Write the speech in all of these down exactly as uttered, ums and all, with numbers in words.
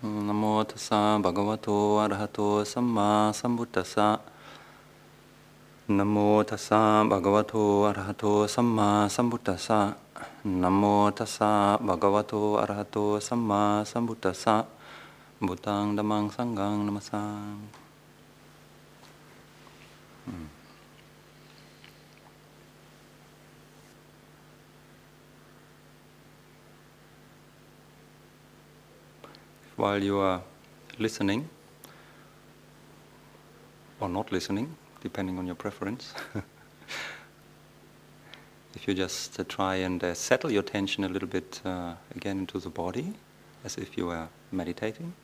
Namo tassa bhagavato arahato samma sambuddhassa. Namo tassa bhagavato arahato samma sambuddhassa. Namo tassa bhagavato arahato samma sambuddhassa. Buddhaṃ dhammāṃ saṅghāṃ namasāmi. Hmm. While you are listening, or not listening, depending on your preference, if you just uh, try and uh, settle your attention a little bit uh, again into the body, as if you were meditating.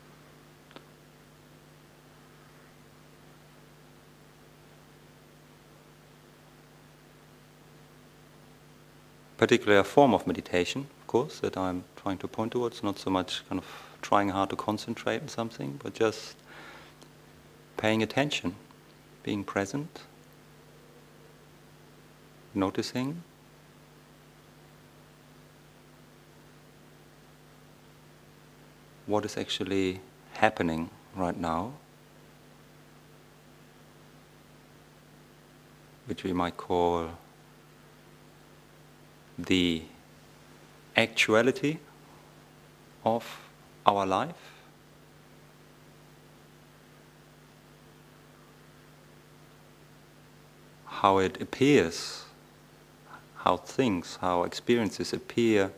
Particularly a form of meditation, of course, that I'm trying to point towards, not so much kind of trying hard to concentrate on something, but just paying attention, being present, noticing, what is actually happening right now, which we might call the actuality of our life. How it appears, how things, how experiences appear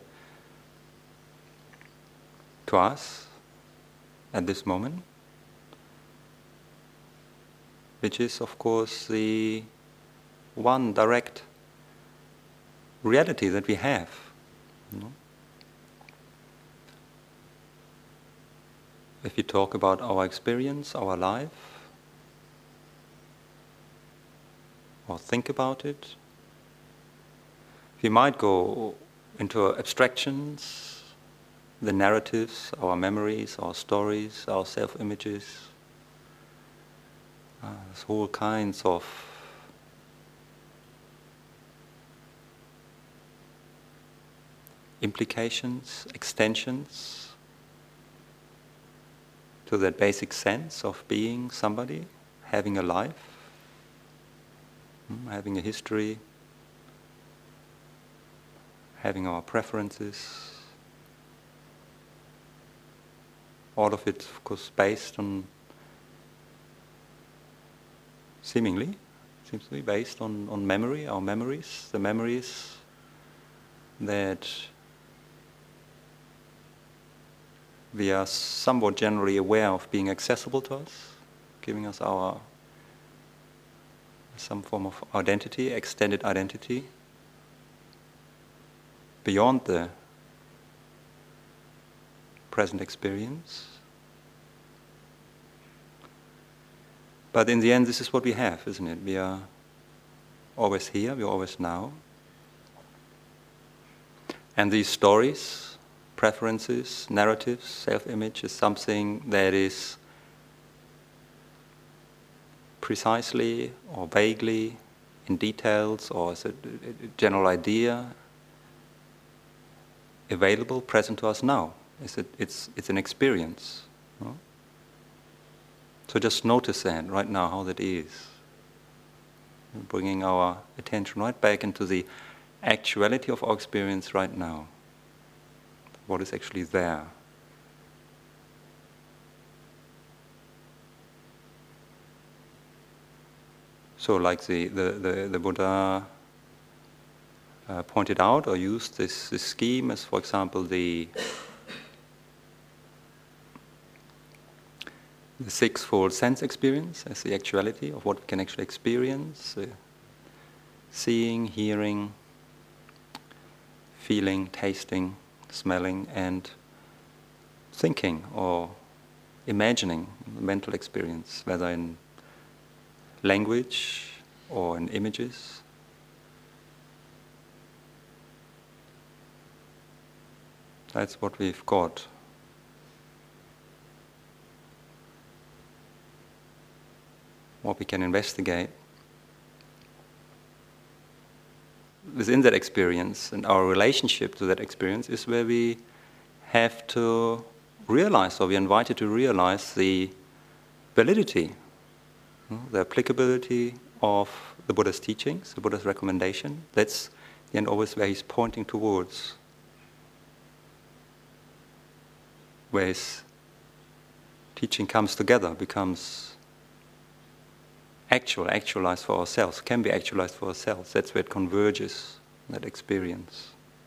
to us at this moment, which is of course the one direct reality that we have. You know? If you talk about our experience, our life, or think about it, we might go into abstractions, the narratives, our memories, our stories, our self-images. Uh, there's all kinds of implications, extensions to that basic sense of being somebody, having a life, having a history, having our preferences, all of it, of course, based on, seemingly, seems to be based on, on memory, our memories, the memories that we are somewhat generally aware of being accessible to us, giving us our some form of identity, extended identity, beyond the present experience. But in the end, this is what we have, isn't it? We are always here, we are always now. And these stories, preferences, narratives, self-image is something that is precisely or vaguely in details or as a, a general idea available, present to us now. It's, a, it's, it's an experience. No? So just notice that right now, how that is. Bringing our attention right back into the actuality of our experience right now. What is actually there. So like the, the, the, the Buddha uh, pointed out or used this, this scheme as, for example, the, the sixfold sense experience as the actuality of what we can actually experience. Uh, seeing, hearing, feeling, tasting, smelling, and thinking or imagining the mental experience, whether in language or in images. That's what we've got. What we can investigate. Within that experience and our relationship to that experience is where we have to realize, or we're invited to realize the validity, the applicability of the Buddha's teachings, the Buddha's recommendation. That's the end always where he's pointing towards, where his teaching comes together, becomes actual, actualized for ourselves, can be actualized for ourselves. That's where it converges, that experience.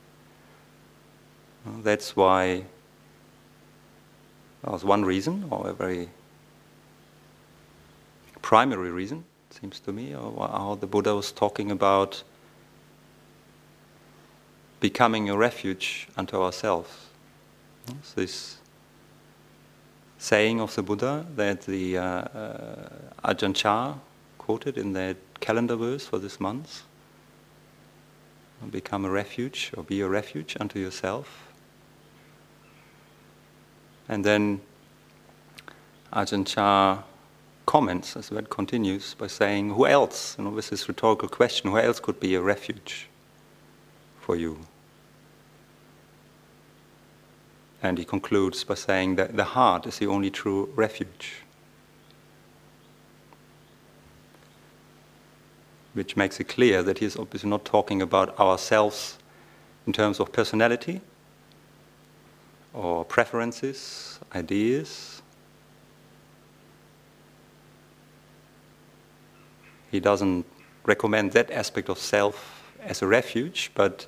That's why that was one reason, or a very primary reason, it seems to me, or how the Buddha was talking about becoming a refuge unto ourselves. So this saying of the Buddha that the uh, uh, Ajahn Chah quoted in their calendar verse for this month, become a refuge, or be a refuge unto yourself. And then Ajahn Chah comments, as well, continues by saying, who else, you know, with this rhetorical question, who else could be a refuge for you? And he concludes by saying that the heart is the only true refuge, which makes it clear that he is obviously not talking about ourselves in terms of personality or preferences, ideas. He doesn't recommend that aspect of self as a refuge, but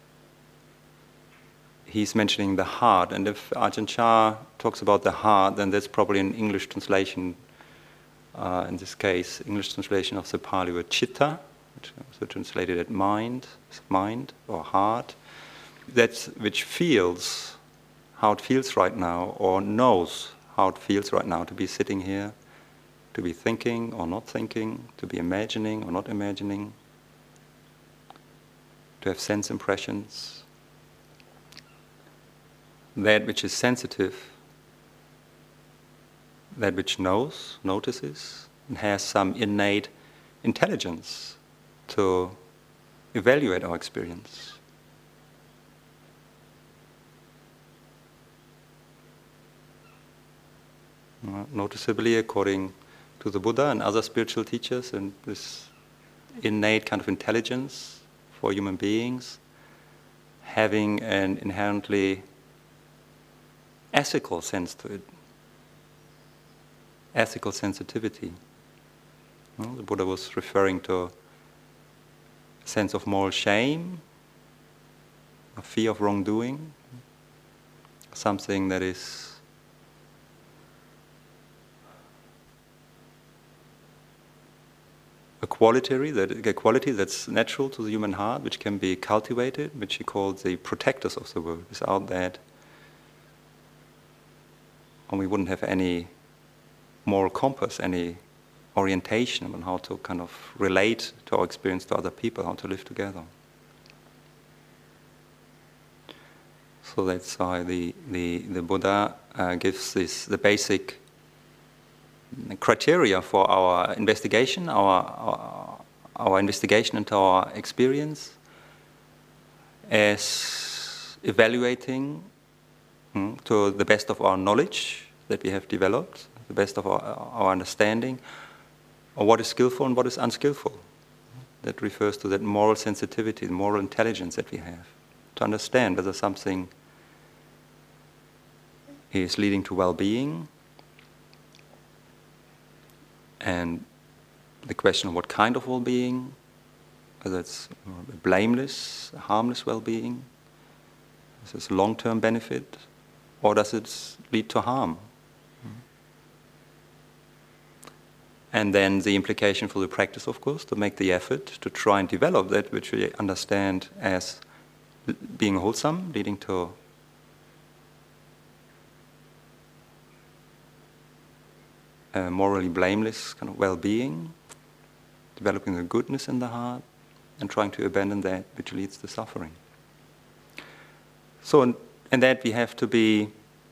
he's mentioning the heart. And if Ajahn Chah talks about the heart, then that's probably an English translation, uh, in this case, English translation of the Pali word chitta, which is also translated as mind, mind or heart. That's which feels how it feels right now, or knows how it feels right now to be sitting here, to be thinking or not thinking, to be imagining or not imagining, to have sense impressions. That which is sensitive, that which knows, notices, and has some innate intelligence to evaluate our experience. Uh, noticeably, according to the Buddha and other spiritual teachers, and this innate kind of intelligence for human beings, having an inherently ethical sense to it, ethical sensitivity. Well, the Buddha was referring to a sense of moral shame, a fear of wrongdoing, something that is a quality, that, a quality that's natural to the human heart, which can be cultivated, which he called the protectors of the world. Without that, and we wouldn't have any moral compass, any orientation on how to kind of relate to our experience to other people, how to live together. So that's why the, the, the Buddha uh, gives this the basic criteria for our investigation, our, our, our investigation into our experience as evaluating mm, to the best of our knowledge that we have developed, the best of our, our understanding, of what is skillful and what is unskillful. That refers to that moral sensitivity, the moral intelligence that we have, to understand whether something is leading to well-being, and the question of what kind of well-being, whether it's blameless, harmless well-being, is this long-term benefit, or does it lead to harm? And then the implication for the practice, of course, to make the effort to try and develop that which we understand as being wholesome, leading to a morally blameless kind of well-being, developing the goodness in the heart, and trying to abandon that which leads to suffering. So in, in that we have to be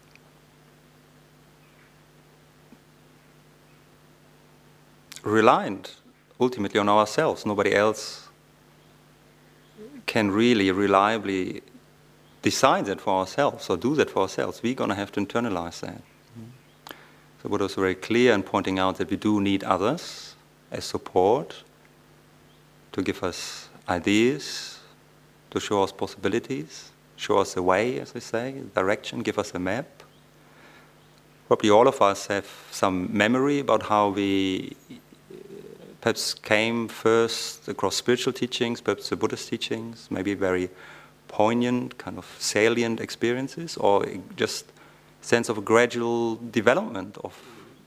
reliant ultimately on ourselves. Nobody else can really reliably decide that for ourselves or do that for ourselves. We're going to have to internalize that. So Buddha was very clear in pointing out that we do need others as support to give us ideas, to show us possibilities, show us the way, as they say, direction, give us a map. Probably all of us have some memory about how we perhaps came first across spiritual teachings, perhaps the Buddhist teachings, maybe very poignant, kind of salient experiences, or just sense of a gradual development of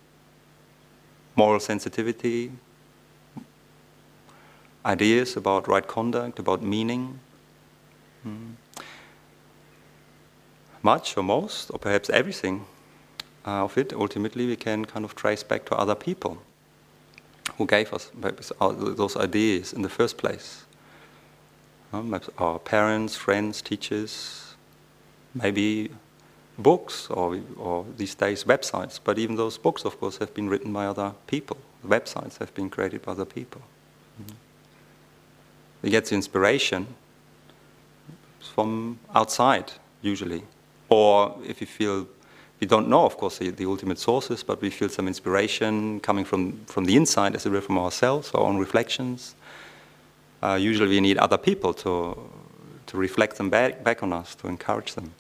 moral sensitivity, ideas about right conduct, about meaning. Mm. Much or most, or perhaps everything uh, of it, ultimately we can kind of trace back to other people who gave us perhaps those ideas in the first place. Um, our parents, friends, teachers, maybe books, or, or these days websites. But even those books, of course, have been written by other people. The websites have been created by other people. Mm-hmm. We get the inspiration from outside, usually. Or if you feel, we don't know, of course, the, the ultimate sources, but we feel some inspiration coming from, from the inside, as it were, from ourselves, our own reflections. Uh, usually we need other people to, to reflect them back, back on us, to encourage them.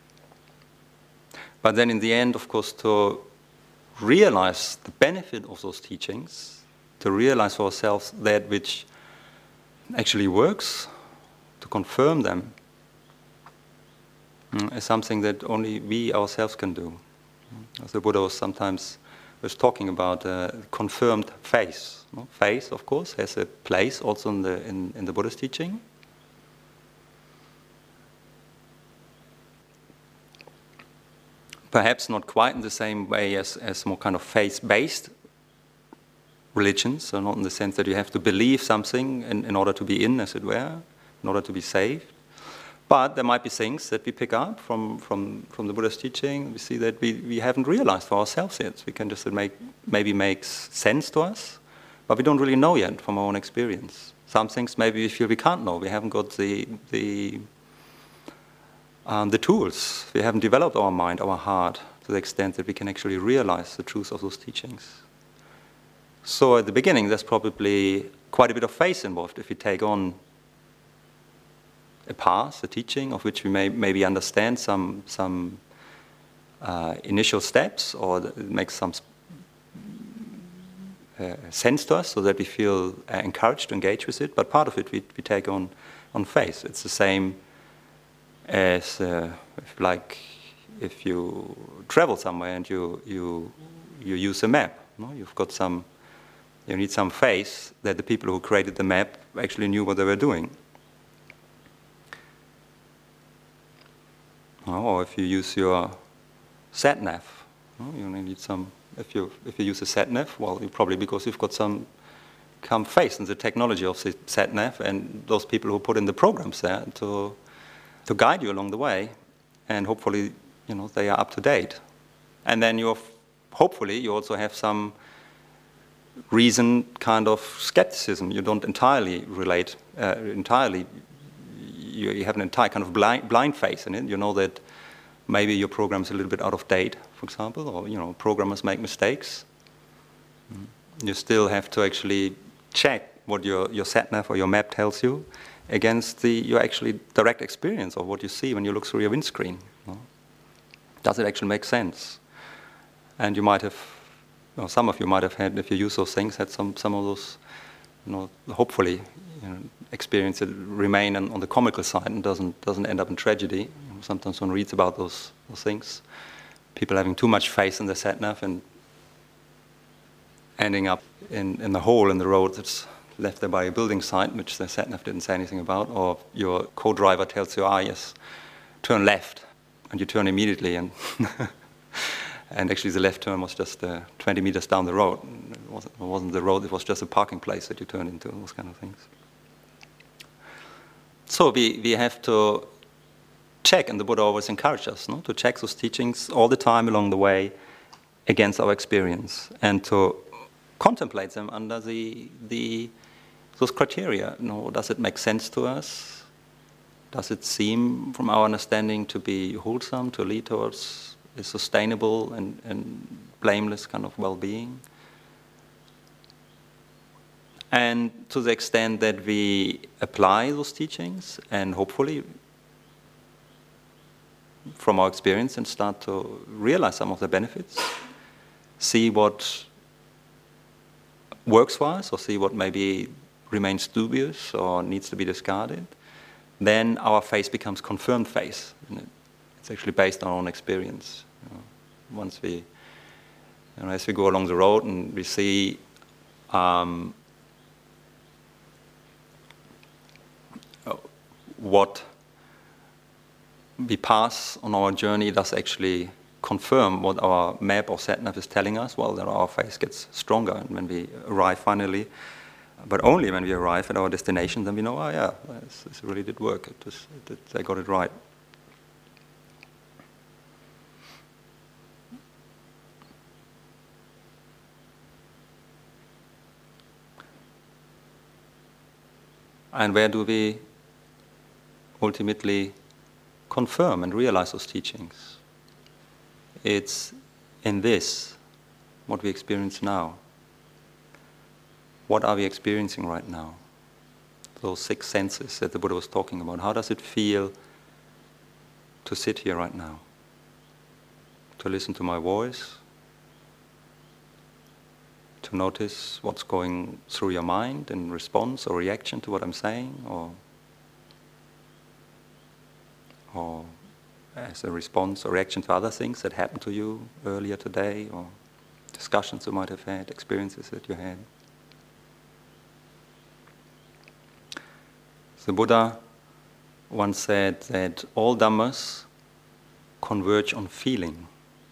But then in the end, of course, to realize the benefit of those teachings, to realize for ourselves that which actually works, to confirm them, is something that only we ourselves can do. As the Buddha was sometimes was talking about uh, confirmed faith. No? Faith, of course, has a place also in the in, in the Buddhist teaching. Perhaps not quite in the same way as, as more kind of faith-based religions, so not in the sense that you have to believe something in, in order to be in, as it were, in order to be saved. But there might be things that we pick up from, from, from the Buddha's teaching. We see that we, we haven't realized for ourselves yet. We can just make, maybe makes sense to us, but we don't really know yet from our own experience. Some things maybe we feel we can't know. We haven't got the, the, um, the tools. We haven't developed our mind, our heart, to the extent that we can actually realize the truth of those teachings. So at the beginning, there's probably quite a bit of faith involved if we take on a path, a teaching, of which we may maybe understand some some uh, initial steps, or it makes some uh, sense to us, so that we feel uh, encouraged to engage with it. But part of it we, we take on on faith. It's the same as uh, if, like if you travel somewhere and you you you use a map. No? You've got some. You need some faith that the people who created the map actually knew what they were doing. Or if you use your sat-nav, you need some. If you if you use a sat-nav, well, you probably because you've got some some faith in the technology of the sat-nav and those people who put in the programs there to to guide you along the way, and hopefully, you know, they are up to date. And then you hopefully you also have some reasoned kind of skepticism. You don't entirely relate uh, entirely. You, you have an entire kind of blind, blind faith in it. You know that maybe your program is a little bit out of date, for example, or you know programmers make mistakes. Mm-hmm. You still have to actually check what your your sat-nav or your map tells you against the your actually direct experience of what you see when you look through your windscreen. You know? Does it actually make sense? And you might have, well, some of you might have had, if you use those things, had some some of those, you know, hopefully. You know, experience that remain on, on the comical side and doesn't doesn't end up in tragedy. You know, sometimes one reads about those those things, people having too much faith in the sat-nav and ending up in, in the hole in the road that's left there by a building site, which the sat-nav didn't say anything about, or your co-driver tells you, ah yes, turn left, and you turn immediately, and and actually the left turn was just uh, twenty meters down the road. It wasn't, it wasn't the road, it was just a parking place that you turned into, those kind of things. So we, we have to check, and the Buddha always encouraged us, no? to check those teachings all the time along the way against our experience, and to contemplate them under the, the those criteria. You know, does it make sense to us? Does it seem, from our understanding, to be wholesome, to lead towards a sustainable and, and blameless kind of well-being? And to the extent that we apply those teachings, and hopefully, from our experience, and start to realize some of the benefits, see what works for us, or see what maybe remains dubious or needs to be discarded, then our faith becomes confirmed faith. It's actually based on our own experience. You know, once we, you know, as we go along the road and we see um, what we pass on our journey does actually confirm what our map or sat-nav is telling us, well, then our faith gets stronger. And when we arrive finally, but only when we arrive at our destination, then we know, oh yeah, this, this really did work. It was, it, it, I got it right. And where do we ultimately confirm and realize those teachings? It's in this, what we experience now. What are we experiencing right now? Those six senses that the Buddha was talking about. How does it feel to sit here right now? To listen to my voice? To notice what's going through your mind in response or reaction to what I'm saying? Or, or as a response or reaction to other things that happened to you earlier today, or discussions you might have had, experiences that you had. The Buddha once said that all dhammas converge on feeling.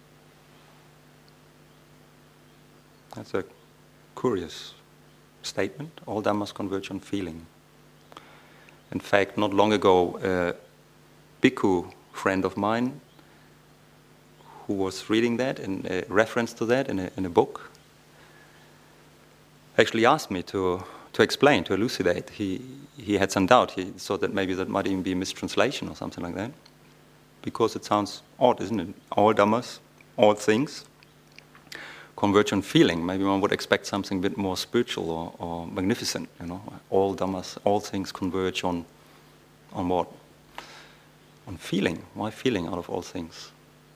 That's a curious statement. All dhammas converge on feeling. In fact, not long ago, a bhikkhu friend of mine who was reading that, in a reference to that in a, in a book, actually asked me to, to explain, to elucidate. He, he had some doubt. He thought that maybe that might even be a mistranslation or something like that. Because it sounds odd, isn't it? All dhammas, all things, converge on feeling. Maybe one would expect something a bit more spiritual or, or magnificent, you know. All dhammas, all things converge on, on what? On feeling. Why feeling out of all things?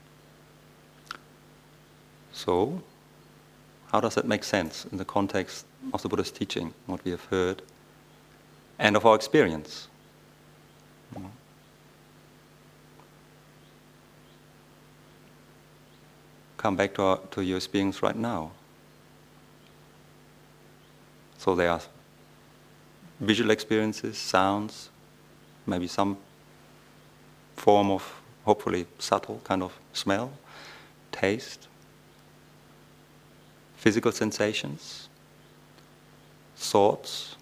So, how does that make sense in the context of the Buddha's teaching, what we have heard, and of our experience? Come back to, our, to your experience right now. So there are visual experiences, sounds, maybe some form of, hopefully, subtle kind of smell, taste, physical sensations, thoughts,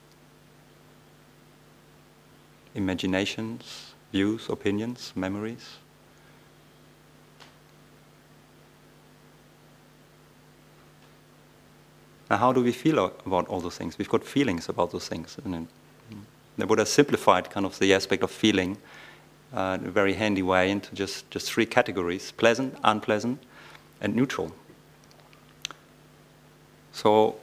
imaginations, views, opinions, memories. Now, how do we feel about all those things? We've got feelings about those things. And the Buddha simplified kind of the aspect of feeling uh, in a very handy way into just, just three categories: pleasant, unpleasant, and neutral. So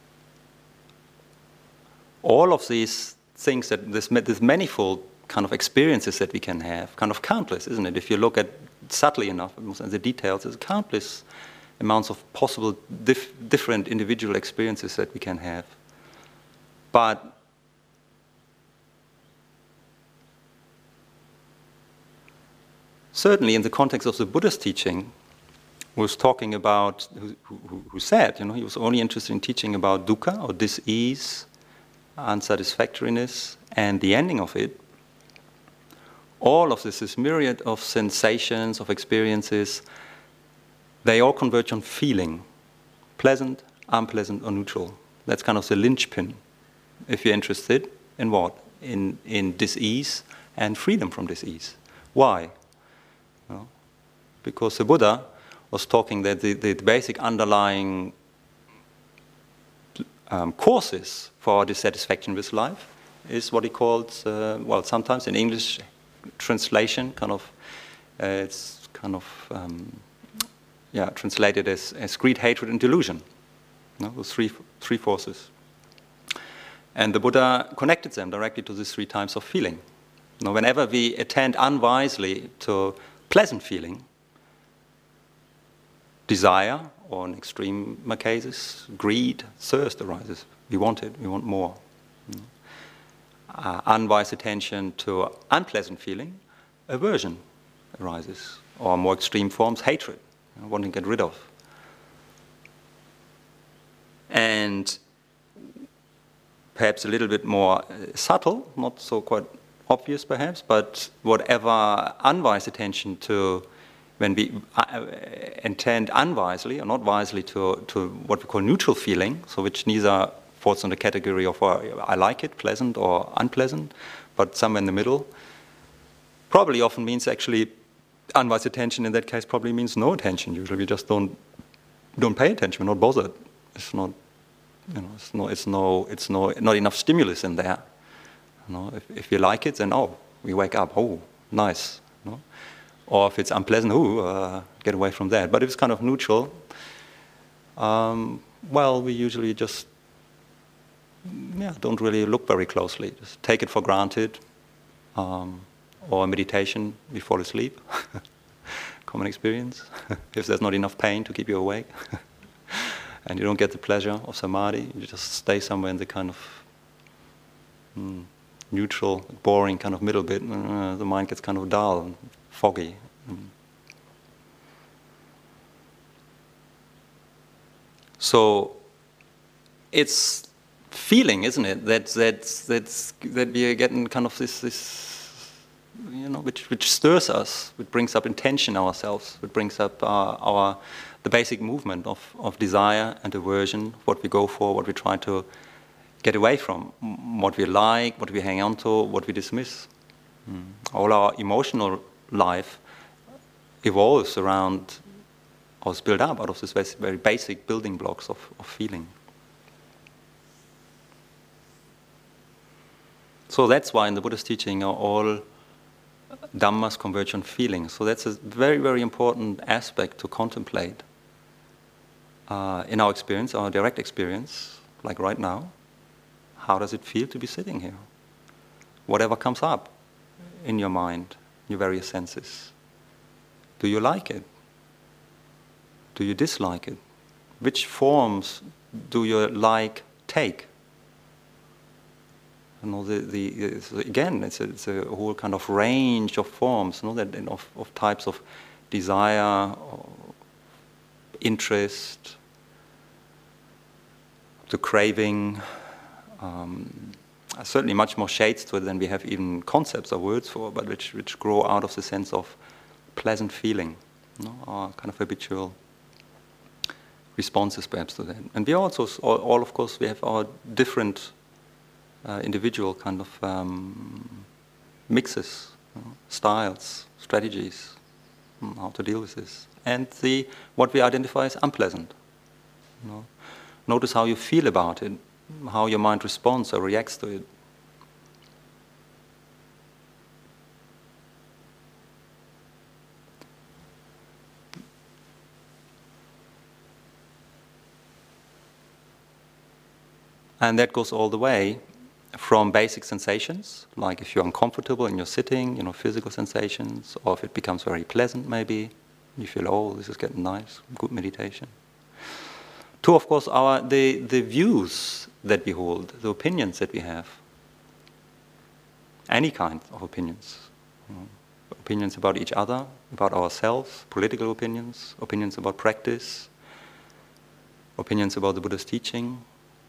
all of these things, that this, this manifold kind of experiences that we can have, kind of countless, isn't it? If you look at subtly enough, the details, there's countless amounts of possible dif different individual experiences that we can have. But certainly in the context of the Buddha's teaching, who was talking about, who, who, who said, you know, he was only interested in teaching about dukkha, or dis-ease, unsatisfactoriness, and the ending of it. All of this, this myriad of sensations, of experiences, they all converge on feeling, pleasant, unpleasant, or neutral. That's kind of the linchpin, if you're interested in what? In, in dis-ease and freedom from dis-ease. Why? Well, because the Buddha was talking that the, the basic underlying um, causes for our dissatisfaction with life is what he called, uh, well, sometimes in English translation, kind of, uh, it's kind of, um, yeah, translated as, as greed, hatred, and delusion. You know, those three, three forces. And the Buddha connected them directly to these three types of feeling. You know, whenever we attend unwisely to pleasant feeling, desire, or in extreme cases, greed, thirst arises. We want it, we want more. You know. Uh, unwise attention to unpleasant feeling, aversion arises. Or more extreme forms, hatred, you know, wanting to get rid of. And perhaps a little bit more uh, subtle, not so quite obvious perhaps, but whatever unwise attention to, when we uh, intend unwisely or not wisely to, to what we call neutral feeling, so which neither falls in the category of uh, I like it, pleasant or unpleasant, but somewhere in the middle, probably often means actually unwise attention in that case probably means no attention. Usually we just don't don't pay attention, we're not bothered. It's not, you know, it's no, it's no, it's no, not enough stimulus in there. You know, if, if we like it, then oh, we wake up, oh, nice. You know? Or if it's unpleasant, oh, uh, get away from that. But if it's kind of neutral, um, well, we usually just, yeah, don't really look very closely. Just take it for granted. Um, or meditation, we fall asleep. Common experience. If there's not enough pain to keep you awake. And you don't get the pleasure of samadhi, you just stay somewhere in the kind of mm, neutral, boring kind of middle bit. Uh, the mind gets kind of dull and foggy. Mm. So it's feeling, isn't it, that that's that's that we are getting kind of this this you know which which stirs us, which brings up intention ourselves, which brings up our, our the basic movement of, of desire and aversion, what we go for, what we try to get away from, what we like, what we hang on to, what we dismiss. Mm. All our emotional life evolves around, or is built up out of these very basic building blocks of, of feeling. So that's why in the Buddha's teaching are all Dhammas converge on feelings. So that's a very, very important aspect to contemplate. Uh, in our experience, our direct experience, like right now, how does it feel to be sitting here? Whatever comes up in your mind, your various senses. Do you like it? Do you dislike it? Which forms do your like take? You know, the, the, it's, again, it's a, it's a whole kind of range of forms, you know, that, of, of types of desire, or interest, to craving, um, certainly much more shades to it than we have even concepts or words for, but which, which grow out of the sense of pleasant feeling, you know, our kind of habitual responses perhaps to that. And we also, all, all of course, we have our different uh, individual kind of um, mixes, you know, styles, strategies, how to deal with this. And the what we identify as unpleasant. You know. Notice how you feel about it, how your mind responds or reacts to it. And that goes all the way from basic sensations, like if you're uncomfortable and you're sitting, you know, physical sensations, or if it becomes very pleasant maybe, you feel, oh, this is getting nice, good meditation. To, of course, our the, the views that we hold, the opinions that we have. Any kind of opinions. You know, opinions about each other, about ourselves, political opinions, opinions about practice, opinions about the Buddha's teaching.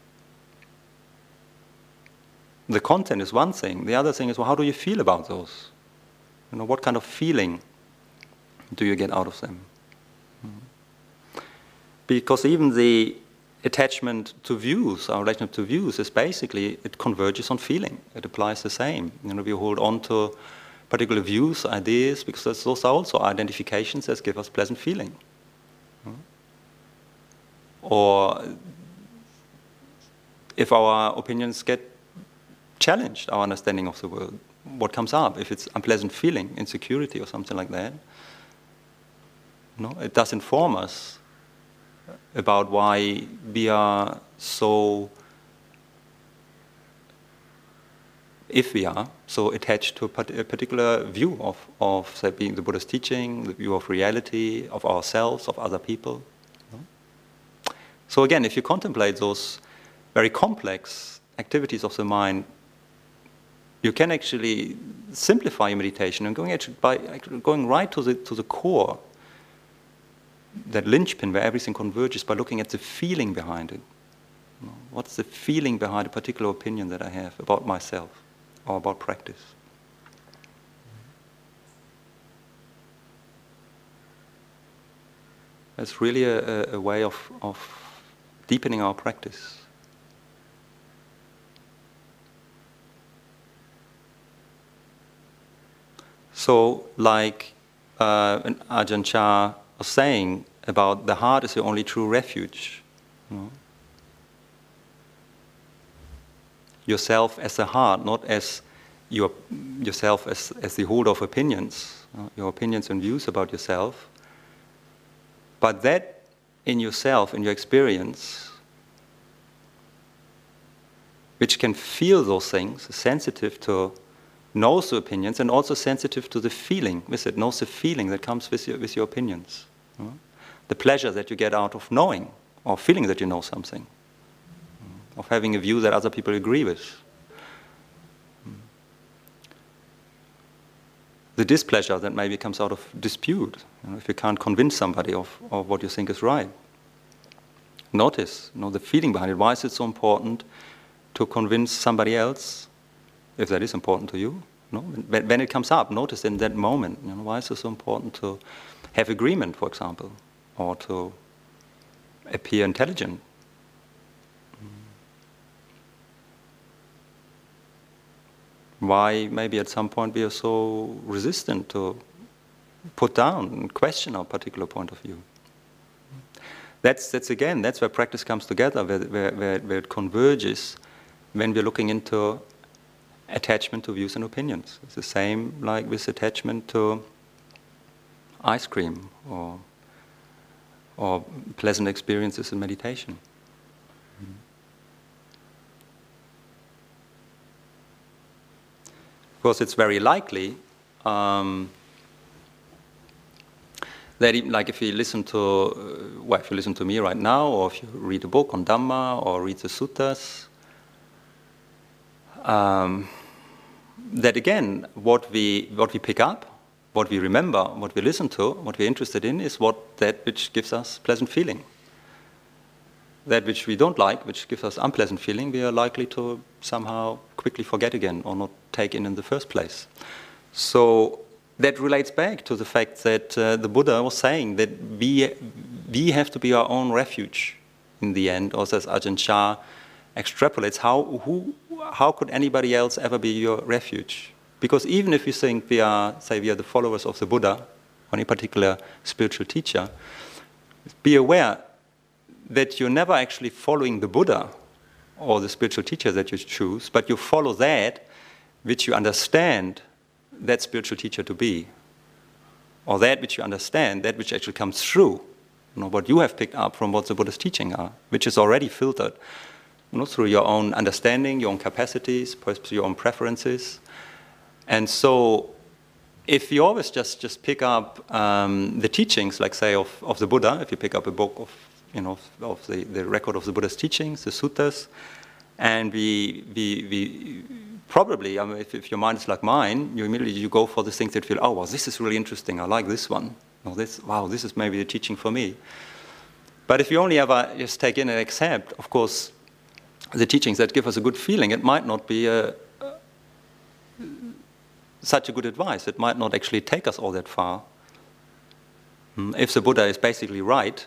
The content is one thing. The other thing is, well, how do you feel about those? You know, what kind of feeling do you get out of them? Mm-hmm. Because even the attachment to views, our relationship to views, is basically, it converges on feeling. It applies the same. You know, we hold on to particular views, ideas, because those are also identifications that give us pleasant feeling. Mm-hmm. Or if our opinions get challenged, our understanding of the world, what comes up. If it's unpleasant feeling, insecurity or something like that, no, it does inform us about why we are so, if we are so attached to a particular view of, of say, being the Buddha's teaching, the view of reality, of ourselves, of other people. No? So again, if you contemplate those very complex activities of the mind, you can actually simplify your meditation and going actually by actually going right to the to the core, that linchpin where everything converges, by looking at the feeling behind it. You know, what's the feeling behind a particular opinion that I have about myself or about practice? It's really a, a, a way of, of deepening our practice. So, like uh, Ajahn Chah was saying about the heart is the only true refuge. You know? Yourself as a heart, not as your, yourself as, as the holder of opinions, you know, your opinions and views about yourself, but that in yourself, in your experience, which can feel those things, sensitive to, knows the opinions, and also sensitive to the feeling with it, knows the feeling that comes with your, with your opinions. You know? The pleasure that you get out of knowing or feeling that you know something, of having a view that other people agree with. The displeasure that maybe comes out of dispute, you know, if you can't convince somebody of, of what you think is right. Notice, you know, the feeling behind it. Why is it so important to convince somebody else, if that is important to you? You know, when, when it comes up, notice in that moment, you know, why is it so important to have agreement, for example, or to appear intelligent? Why maybe at some point we are so resistant to put down and question our particular point of view? That's, that's again, that's where practice comes together, where, where, where, where it converges when we're looking into attachment to views and opinions. It's the same like with attachment to ice cream or, or pleasant experiences in meditation. Of course, it's very likely um, that even, like if you listen to, uh, well, if you listen to me right now, or if you read a book on Dhamma, or read the suttas, um, that again, what we what we pick up, what we remember, what we listen to, what we're interested in, is what that which gives us pleasant feeling. That which we don't like, which gives us unpleasant feeling, we are likely to somehow quickly forget again or not take in in the first place. So that relates back to the fact that uh, the Buddha was saying that we, we have to be our own refuge in the end, or as Ajahn Chah extrapolates, how, who, how could anybody else ever be your refuge? Because even if you think we are, say we are the followers of the Buddha, or any particular spiritual teacher, be aware that you're never actually following the Buddha or the spiritual teacher that you choose, but you follow that which you understand that spiritual teacher to be, or that which you understand, that which actually comes through, you know, what you have picked up from what the Buddha's teaching are, which is already filtered, you know, through your own understanding, your own capacities, perhaps your own preferences. And so if you always just, just pick up um, the teachings, like say of, of the Buddha, if you pick up a book of you know, of the, the record of the Buddha's teachings, the suttas, and we, we, we probably, I mean, if, if your mind is like mine, you immediately you go for the things that feel, oh, well, this is really interesting, I like this one. Or this, wow, this is maybe the teaching for me. But if you only ever just take in and accept, of course, the teachings that give us a good feeling, it might not be a, a, such a good advice. It might not actually take us all that far. If the Buddha is basically right,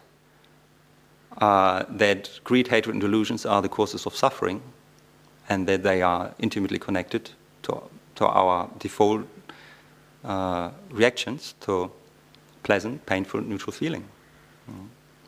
Uh, that greed, hatred, and delusions are the causes of suffering, and that they are intimately connected to, to our default uh, reactions to pleasant, painful, neutral feeling. Mm.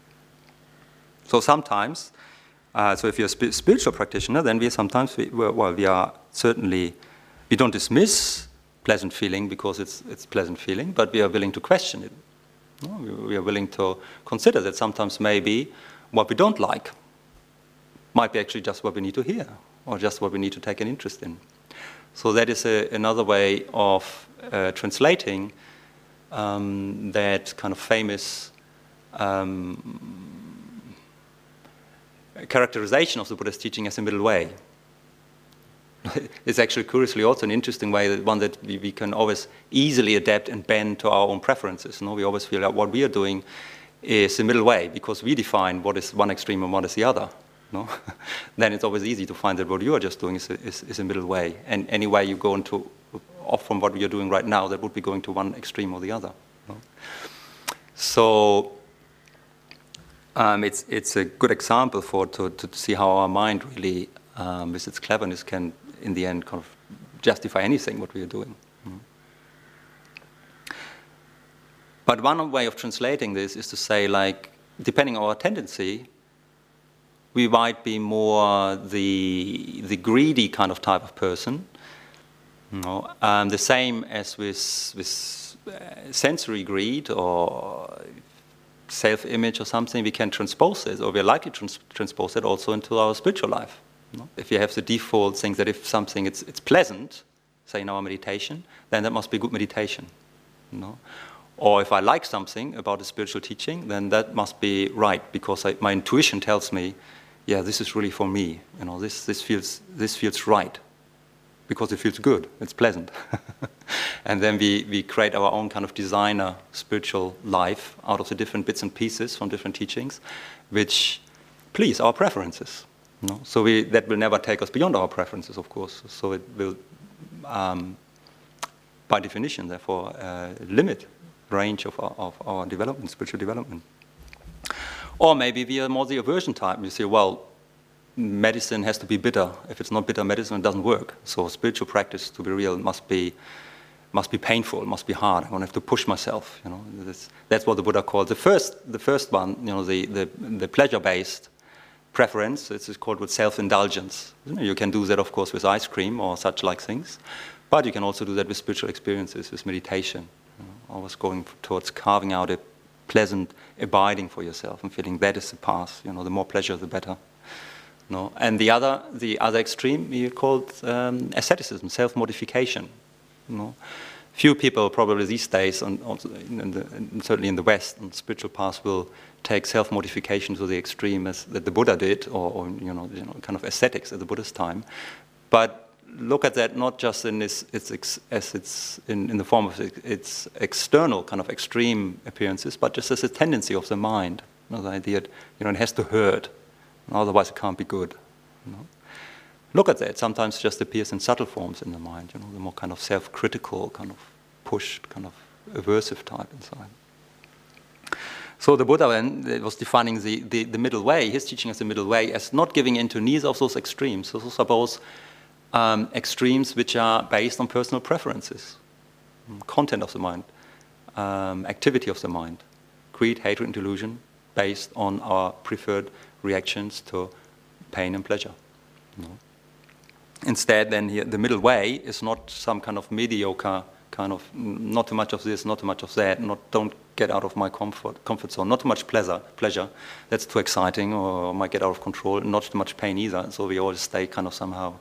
So sometimes, uh, so if you're a sp- spiritual practitioner, then we sometimes, we, well, we are certainly, We don't dismiss pleasant feeling because it's it's pleasant feeling, but we are willing to question it. No? We, we are willing to consider that sometimes maybe what we don't like might be actually just what we need to hear, or just what we need to take an interest in. So that is a, another way of uh, translating um, that kind of famous um, characterization of the Buddha's teaching as a middle way. It's actually curiously also an interesting way, one that we, we can always easily adapt and bend to our own preferences. You know? We always feel that what we are doing is the middle way because we define what is one extreme and what is the other. No? Then it's always easy to find that what you are just doing is a, is, is a middle way. And any way you go into, off from what you're doing right now, that would be going to one extreme or the other. No? So um, it's, it's a good example for to, to see how our mind really, um, with its cleverness, can in the end kind of justify anything what we are doing. Mm. But one way of translating this is to say, like, depending on our tendency, we might be more the the greedy kind of type of person. You know? um, the same as with with uh, sensory greed or self-image or something, we can transpose it, or we're likely to trans transpose it also into our spiritual life. No? If you have the default thing that if something it's, it's pleasant, say in our meditation, then that must be good meditation. No? Or if I like something about a spiritual teaching, then that must be right because I, my intuition tells me, yeah, this is really for me. You know, this this feels this feels right because it feels good. It's pleasant, and then we we create our own kind of designer spiritual life out of the different bits and pieces from different teachings, which please our preferences. No? So we, that will never take us beyond our preferences, of course. So it will, um, by definition, therefore, uh, limit the range of our, of our development, spiritual development. Or maybe we are more the aversion type. You say, well, medicine has to be bitter. If it's not bitter medicine, it doesn't work. So spiritual practice, to be real, must be must be painful, must be hard. I don't have to push myself. You know, that's, that's what the Buddha called the first the first one. You know, the the, the pleasure-based preference. It's called with self-indulgence. You can do that, of course, with ice cream or such like things, but you can also do that with spiritual experiences, with meditation. You know, always going towards carving out a pleasant abiding for yourself and feeling that is the path. You know, the more pleasure, the better. You know? And the other, the other extreme, you called um, asceticism, self-mortification. You know? Few people probably these days, and in the, and certainly in the West, on spiritual paths will take self-mortification to the extreme as that the Buddha did, or, or you know, you know, kind of ascetics at the Buddha's time. But look at that not just in its, its ex, as it's in, in the form of its external kind of extreme appearances, but just as a tendency of the mind. You know, the idea that, you know, it has to hurt, otherwise it can't be good. You know? Look at that. Sometimes it just appears in subtle forms in the mind. You know, the more kind of self-critical, kind of pushed, kind of aversive type inside. So the Buddha then was defining the, the, the middle way, his teaching as the middle way, as not giving into neither of those extremes. So those are both um, extremes which are based on personal preferences, content of the mind, um, activity of the mind, greed, hatred, and delusion, based on our preferred reactions to pain and pleasure. You know? Instead, then here, the middle way is not some kind of mediocre kind of not too much of this, not too much of that, not don't get out of my comfort comfort zone, not too much pleasure, pleasure, that's too exciting or might get out of control, not too much pain either, so we all stay kind of somehow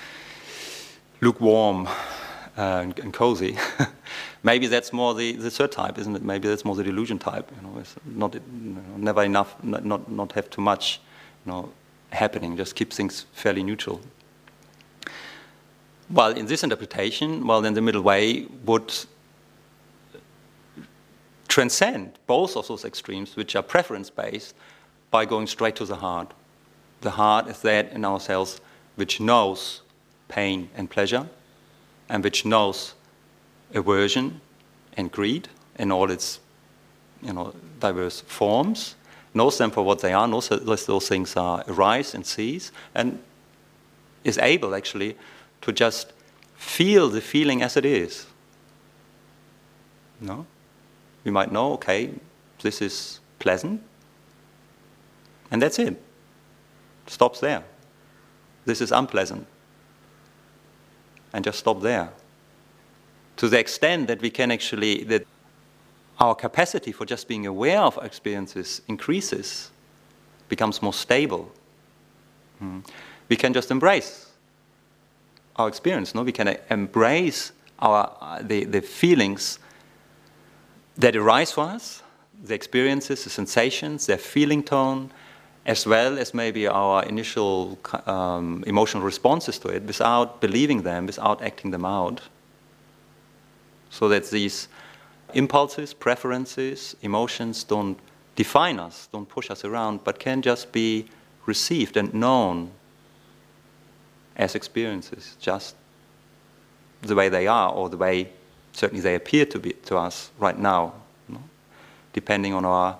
lukewarm uh, and, and cozy. Maybe that's more the, the third type, isn't it? Maybe that's more the delusion type, you know, it's not, you know, never enough, not, not, not have too much, you know, happening, just keep things fairly neutral. Well, in this interpretation, well, then the middle way would transcend both of those extremes, which are preference-based, by going straight to the heart. The heart is that in ourselves which knows pain and pleasure, and which knows aversion and greed in all its, you know, diverse forms, knows them for what they are, knows that those things are arise and cease, and is able actually to just feel the feeling as it is. No? We might know, okay, this is pleasant, and that's it. Stops there. This is unpleasant. and just stop there. To the extent that we can actually, that our capacity for just being aware of our experiences increases, becomes more stable. Mm. We can just embrace our experience. No, we can embrace our uh, the the feelings that arise for us, the experiences, the sensations, their feeling tone, as well as maybe our initial um, emotional responses to it, without believing them, without acting them out. So that these impulses, preferences, emotions don't define us, don't push us around, but can just be received and known as experiences, just the way they are, or the way certainly they appear to be to us right now, you know, depending on our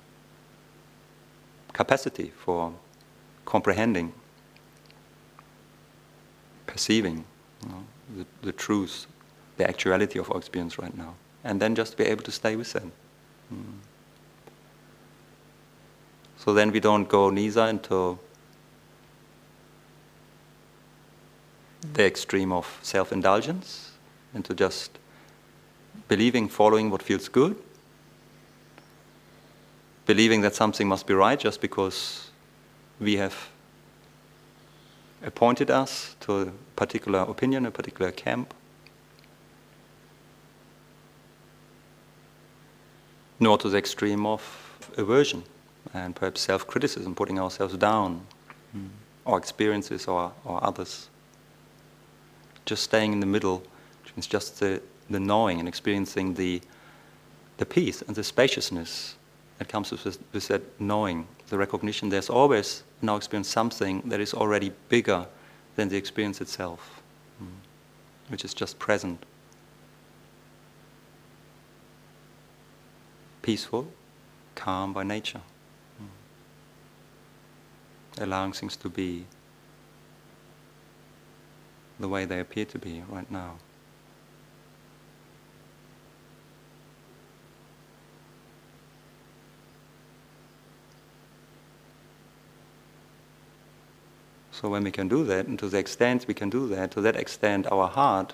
capacity for comprehending, perceiving, you know, the, the truth, the actuality of our experience right now. And then just be able to stay with them. Mm. So then we don't go neither into the extreme of self-indulgence, into just believing, following what feels good, believing that something must be right just because we have appointed us to a particular opinion, a particular camp. Nor to the extreme of aversion and perhaps self-criticism, putting ourselves down, mm. or experiences or, or others. Just staying in the middle, which means just the, the knowing and experiencing the, the peace and the spaciousness that comes with, with that knowing, the recognition there's always in our experience something that is already bigger than the experience itself, mm. which is just present. Peaceful, calm by nature, mm. allowing things to be the way they appear to be right now. So when we can do that, and to the extent we can do that, to that extent our heart,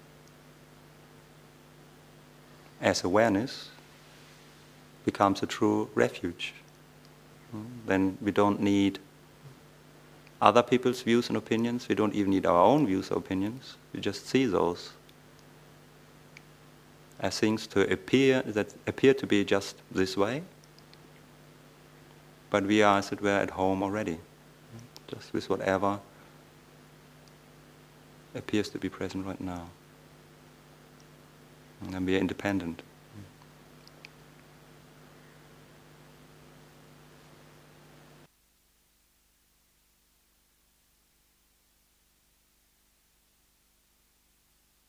as awareness, becomes a true refuge. Mm. Then we don't need other people's views and opinions. We don't even need our own views or opinions. We just see those as things to appear that appear to be just this way, but we are, as it were, at home already, just with whatever appears to be present right now. And then we are independent.